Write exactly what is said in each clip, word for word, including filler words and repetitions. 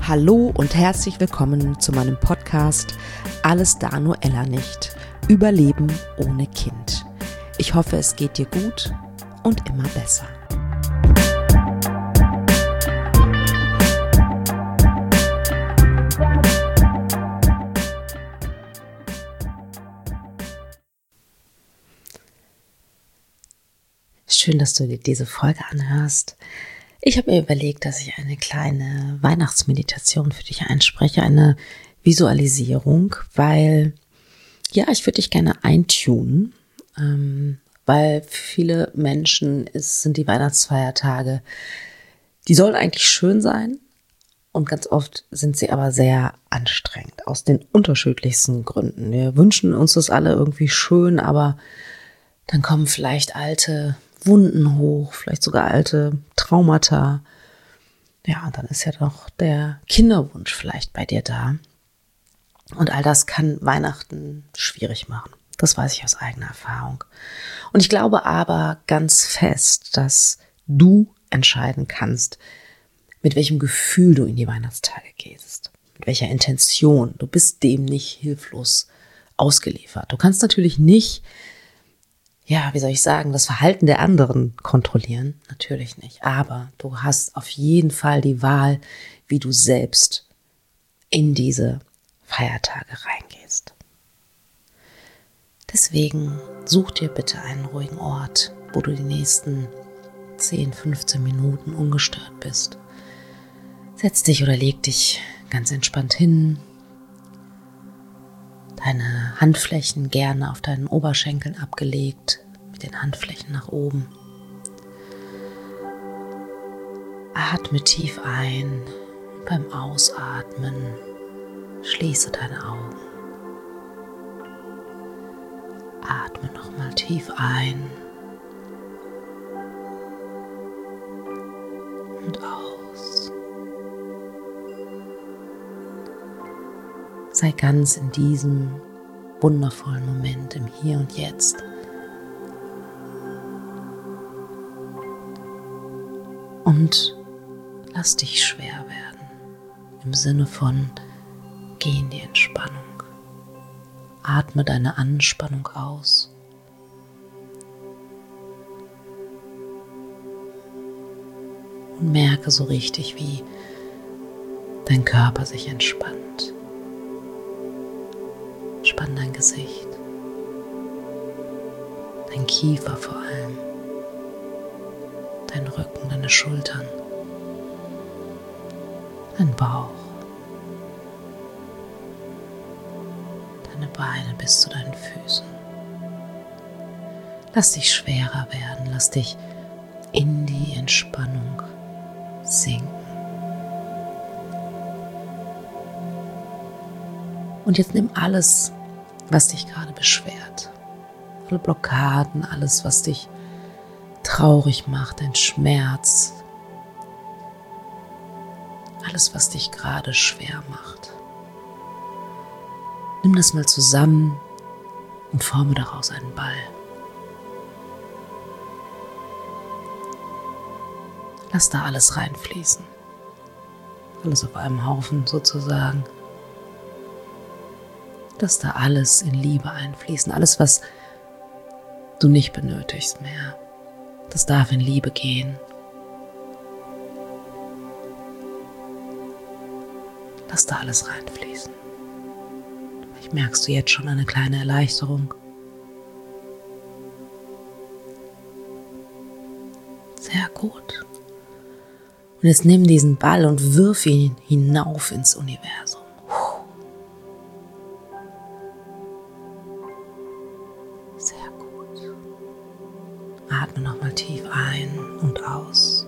Hallo und herzlich willkommen zu meinem Podcast Alles da nur Ella nicht. Überleben ohne Kind. Ich hoffe, es geht dir gut und immer besser. Schön, dass du dir diese Folge anhörst. Ich habe mir überlegt, dass ich eine kleine Weihnachtsmeditation für dich einspreche, eine Visualisierung, weil, ja, ich würde dich gerne eintunen, ähm, weil für viele Menschen ist, sind die Weihnachtsfeiertage, die sollen eigentlich schön sein und ganz oft sind sie aber sehr anstrengend, aus den unterschiedlichsten Gründen. Wir wünschen uns das alle irgendwie schön, aber dann kommen vielleicht alte Wunden hoch, vielleicht sogar alte Traumata. Ja, und dann ist ja doch der Kinderwunsch vielleicht bei dir da. Und all das kann Weihnachten schwierig machen. Das weiß ich aus eigener Erfahrung. Und ich glaube aber ganz fest, dass du entscheiden kannst, mit welchem Gefühl du in die Weihnachtstage gehst. Mit welcher Intention. Du bist dem nicht hilflos ausgeliefert. Du kannst natürlich nicht Ja, wie soll ich sagen, das Verhalten der anderen kontrollieren? Natürlich nicht. Aber du hast auf jeden Fall die Wahl, wie du selbst in diese Feiertage reingehst. Deswegen such dir bitte einen ruhigen Ort, wo du die nächsten zehn, fünfzehn Minuten ungestört bist. Setz dich oder leg dich ganz entspannt hin. Deine Handflächen gerne auf deinen Oberschenkeln abgelegt, mit den Handflächen nach oben. Atme tief ein und beim Ausatmen schließe deine Augen. Atme nochmal tief ein und aus. Sei ganz in diesem wundervollen Moment im Hier und Jetzt. Und lass dich schwer werden, im Sinne von geh in die Entspannung. Atme deine Anspannung aus. Und merke so richtig, wie dein Körper sich entspannt. Spann dein Gesicht, dein Kiefer vor allem, dein Rücken, deine Schultern, dein Bauch, deine Beine bis zu deinen Füßen. Lass dich schwerer werden, lass dich in die Entspannung sinken. Und jetzt nimm alles, was dich gerade beschwert. Alle Blockaden, alles, was dich traurig macht, dein Schmerz. Alles, was dich gerade schwer macht. Nimm das mal zusammen und forme daraus einen Ball. Lass da alles reinfließen. Alles auf einem Haufen sozusagen. Lass da alles in Liebe einfließen. Alles, was du nicht benötigst mehr. Das darf in Liebe gehen. Lass da alles reinfließen. Vielleicht merkst du jetzt schon eine kleine Erleichterung. Sehr gut. Und jetzt nimm diesen Ball und wirf ihn hinauf ins Universum. Sehr gut. Atme nochmal tief ein und aus.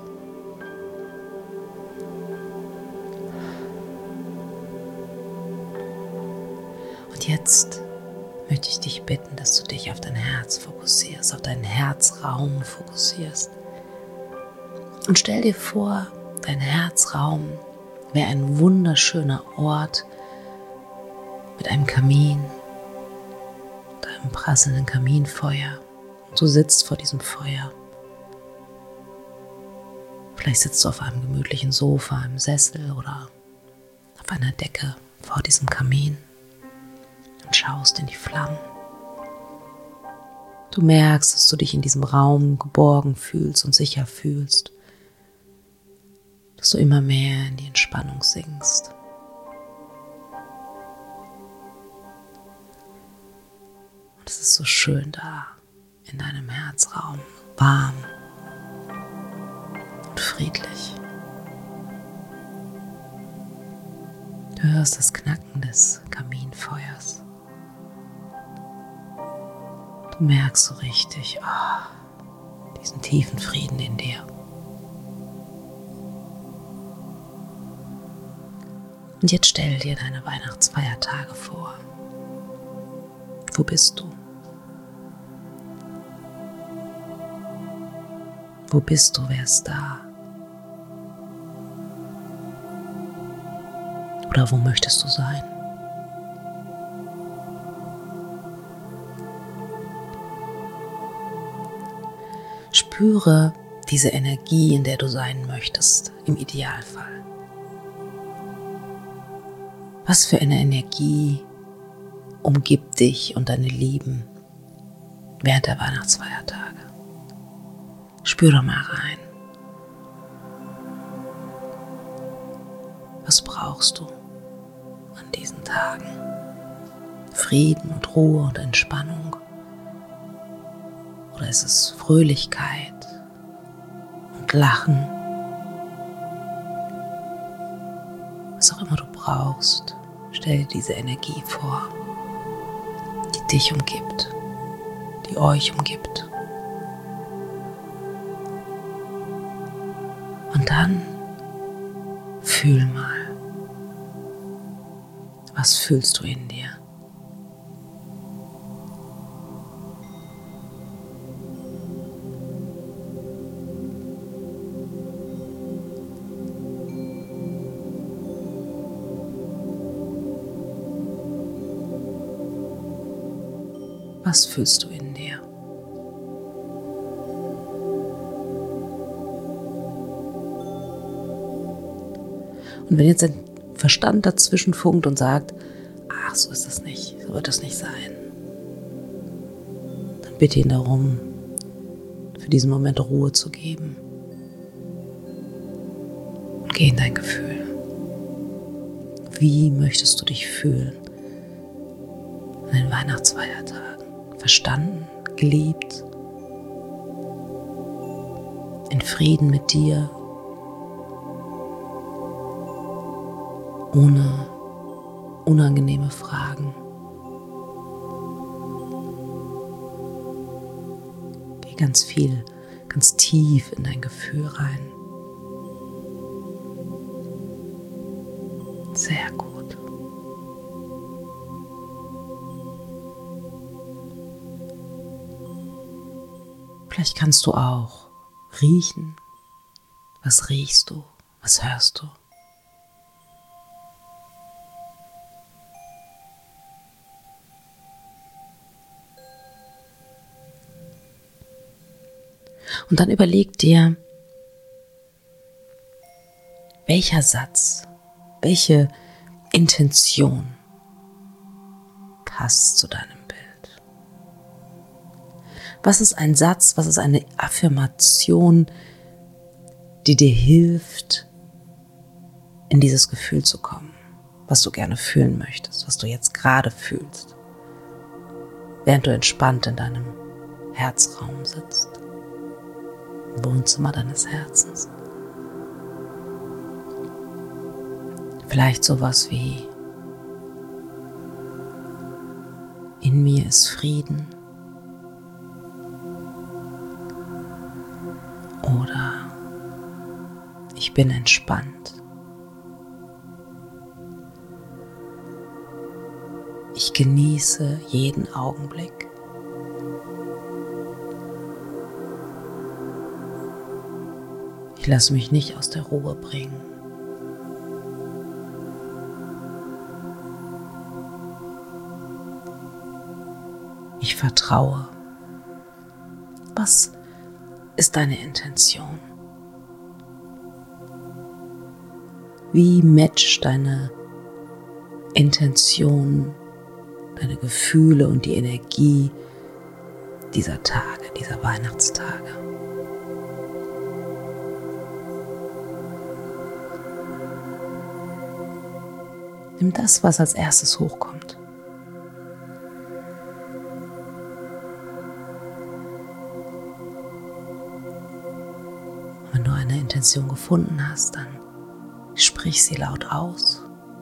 Und jetzt möchte ich dich bitten, dass du dich auf dein Herz fokussierst, auf deinen Herzraum fokussierst. Und stell dir vor, dein Herzraum wäre ein wunderschöner Ort mit einem Kamin, mit einem prasselnden Kaminfeuer. Und du sitzt vor diesem Feuer. Vielleicht sitzt du auf einem gemütlichen Sofa, im Sessel oder auf einer Decke vor diesem Kamin und schaust in die Flammen. Du merkst, dass du dich in diesem Raum geborgen fühlst und sicher fühlst, dass du immer mehr in die Entspannung sinkst. Und es ist so schön da in deinem Herzraum, warm und friedlich. Du hörst das Knacken des Kaminfeuers. Du merkst so richtig oh, diesen tiefen Frieden in dir. Und jetzt stell dir deine Weihnachtsfeiertage vor. Wo bist du? Wo bist du? Wer ist da? Oder wo möchtest du sein? Spüre diese Energie, in der du sein möchtest, im Idealfall. Was für eine Energie umgibt dich und deine Lieben während der Weihnachtsfeiertage? Spür doch mal rein. Was brauchst du an diesen Tagen? Frieden und Ruhe und Entspannung? Oder ist es Fröhlichkeit und Lachen? Was auch immer du brauchst, stell dir diese Energie vor, die dich umgibt, die euch umgibt. Und dann fühl mal, was fühlst du in dir? Was fühlst du in dir? Und wenn jetzt dein Verstand dazwischen funkt und sagt, ach, so ist das nicht, so wird das nicht sein, dann bitte ihn darum, für diesen Moment Ruhe zu geben. Und geh in dein Gefühl. Wie möchtest du dich fühlen an den Weihnachtsfeiertagen? Verstanden, geliebt, in Frieden mit dir, ohne unangenehme Fragen. Geh ganz viel, ganz tief in dein Gefühl rein. Sehr gut. Vielleicht kannst du auch riechen. Was riechst du? Was hörst du? Und dann überleg dir, welcher Satz, welche Intention passt zu deinem Bild. Was ist ein Satz, was ist eine Affirmation, die dir hilft, in dieses Gefühl zu kommen, was du gerne fühlen möchtest, was du jetzt gerade fühlst, während du entspannt in deinem Herzraum sitzt, im Wohnzimmer deines Herzens. Vielleicht sowas wie: In mir ist Frieden. Oder ich bin entspannt. Ich genieße jeden Augenblick. Ich lasse mich nicht aus der Ruhe bringen. Ich vertraue. Was ist deine Intention? Wie matcht deine Intention, deine Gefühle und die Energie dieser Tage, dieser Weihnachtstage. Nimm das, was als erstes hochkommt. Und wenn du eine Intention gefunden hast, dann sprich sie laut aus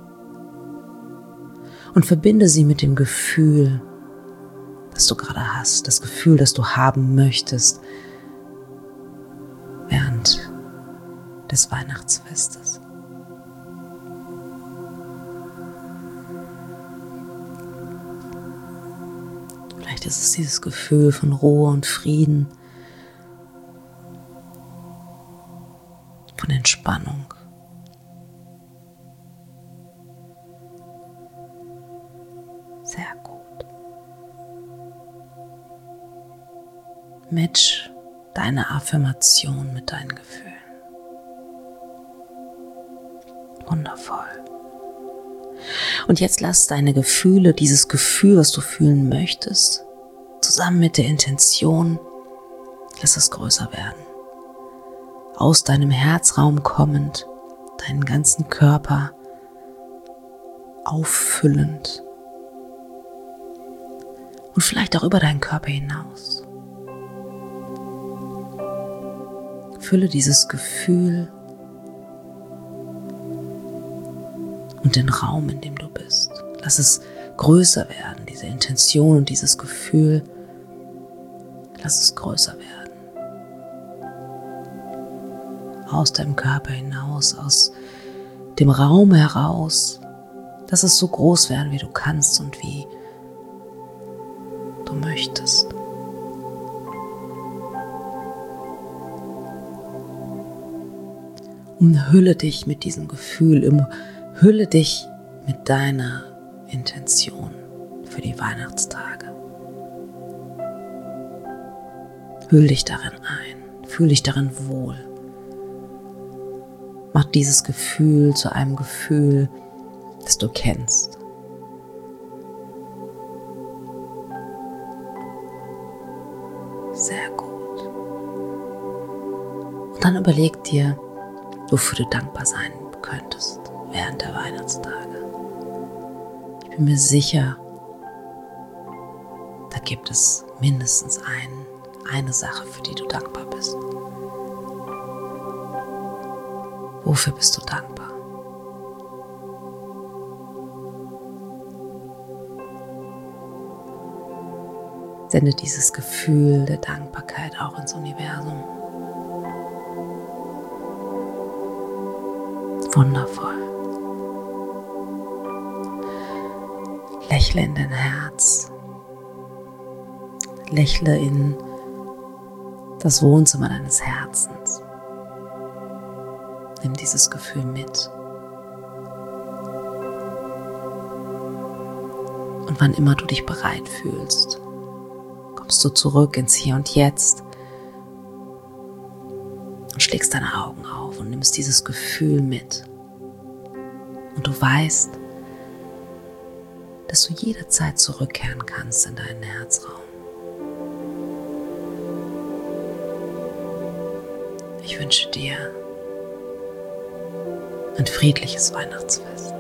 und verbinde sie mit dem Gefühl, das du gerade hast, das Gefühl, das du haben möchtest während des Weihnachtsfestes. Vielleicht ist es dieses Gefühl von Ruhe und Frieden, von Entspannung. Sehr gut. Match deine Affirmation mit deinen Gefühlen. Wundervoll. Und jetzt lass deine Gefühle, dieses Gefühl, was du fühlen möchtest, zusammen mit der Intention, lass es größer werden. Aus deinem Herzraum kommend, deinen ganzen Körper auffüllend und vielleicht auch über deinen Körper hinaus. Fülle dieses Gefühl und den Raum, in dem du bist. Lass es größer werden, diese Intention und dieses Gefühl. Lass es größer werden. Aus deinem Körper hinaus, aus dem Raum heraus. Lass es so groß werden, wie du kannst und wie du möchtest. Umhülle dich mit diesem Gefühl, umhülle dich mit deiner Intention für die Weihnachtstage. Hüll dich darin ein, fühl dich darin wohl. Mach dieses Gefühl zu einem Gefühl, das du kennst. Sehr gut. Und dann überleg dir, wofür du dankbar sein könntest während der Weihnachtstage. Ich bin mir sicher, da gibt es mindestens ein, eine Sache, für die du dankbar bist. Wofür bist du dankbar? Sende dieses Gefühl der Dankbarkeit auch ins Universum. Wundervoll. Lächle in dein Herz. Lächle in das Wohnzimmer deines Herzens. Nimm dieses Gefühl mit. Und wann immer du dich bereit fühlst, kommst du zurück ins Hier und Jetzt und schlägst deine Augen auf und nimmst dieses Gefühl mit. Und du weißt, dass du jederzeit zurückkehren kannst in deinen Herzraum. Ich wünsche dir ein friedliches Weihnachtsfest.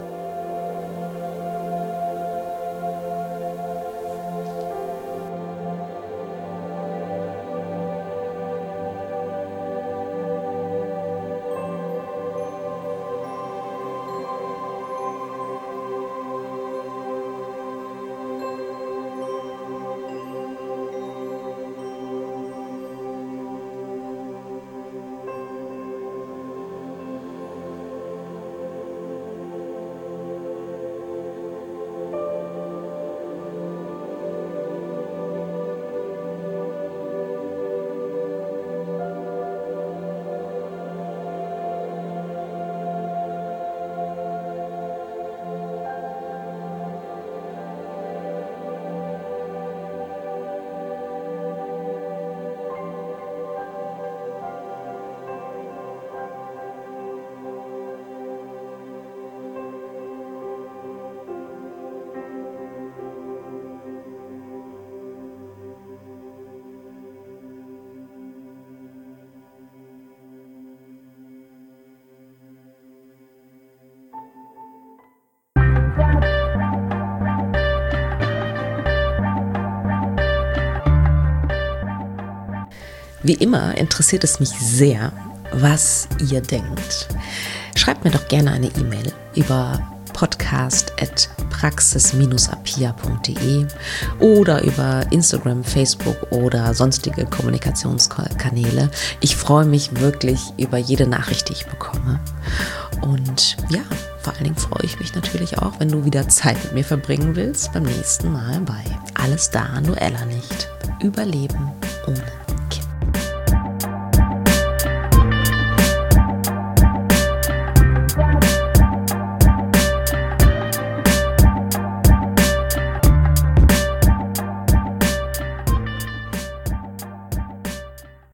Wie immer interessiert es mich sehr, was ihr denkt. Schreibt mir doch gerne eine E-Mail über podcast at praxis apia punkt de oder über Instagram, Facebook oder sonstige Kommunikationskanäle. Ich freue mich wirklich über jede Nachricht, die ich bekomme. Und ja, vor allen Dingen freue ich mich natürlich auch, wenn du wieder Zeit mit mir verbringen willst, beim nächsten Mal bei Alles da, nur Ella nicht. Überleben ohne